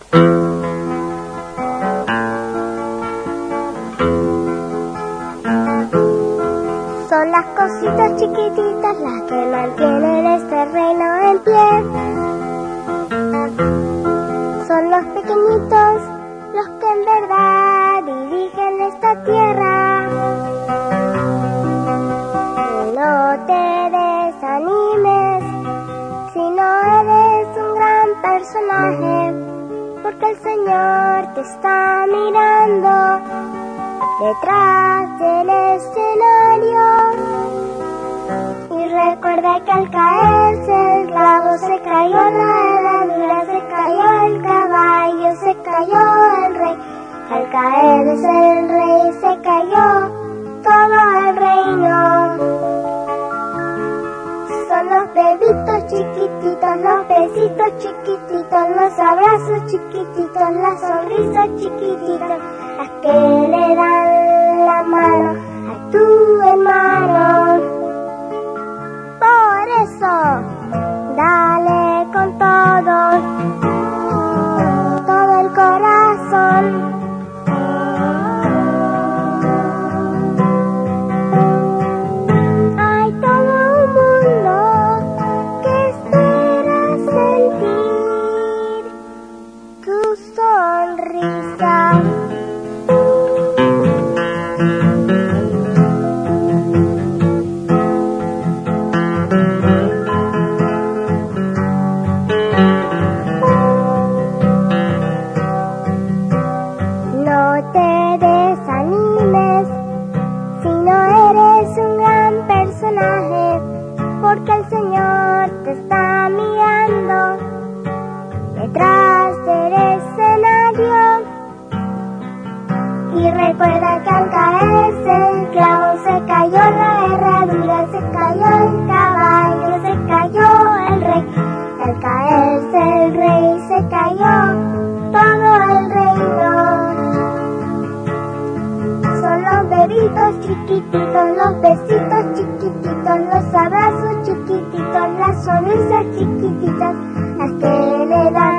Son las cositas chiquititas las que mantienen este reino en pie. Son los pequeñitos los que en verdad dirigen esta tierra. No te desanimes si no eres un gran personaje, porque el Señor te está mirando detrás del escenario. Y recuerda que al caerse el clavo se cayó la herradura, se cayó el caballo, se cayó el rey. Al caerse el rey se cayó todo el reino. Son los bebitos chiquititos, los besitos chiquititos, los abrazos chiquititos, las sonrisas chiquititas, las que le dan la mano a tu hermano. Por eso, dale con todo el corazón. Hay todo un mundo que espera sentir tu sonrisa. No te desanimes si no eres un gran personaje, porque el Señor te está mirando detrás del escenario. Y recuerda que al caerse el clavo se cayó la herradura, se cayó el caballo, se cayó el rey. Al caerse el rey se cayó todo el reino. Son los bebitos chiquititos, los besitos chiquititos, los abrazos chiquititos, las sonrisas chiquititas, las que le dan